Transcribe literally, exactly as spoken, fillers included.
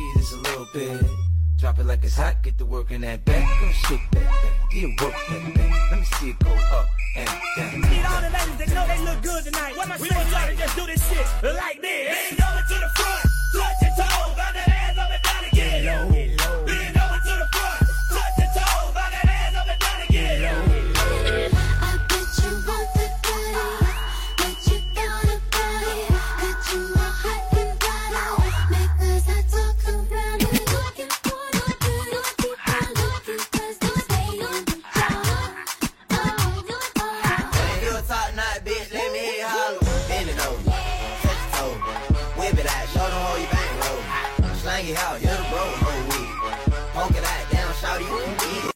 just a little bit. Drop it like it's hot, get to work in that back. Go shake that thing, get to work that thing. Let me see it go up and down. Need all the ladies that know they look good tonight. What am I saying? We want y'all to just do this shit like this. Bend over to the front, touch your toes, bounce that ass up and down again. Bend over to the front, touch your toes, bounce that ass up and down again. I bet you want the body, bet you got a body, bet you are hot and body. Make us not talk around it. Looking for the good, keep on looking, cause they stay on the job. Oh, oh. When you a top notch bitch, let me hear you holler. Bend it over, touch your toe, whip it out, show them how you bang roll. Slang it out, you're the bro, whole week.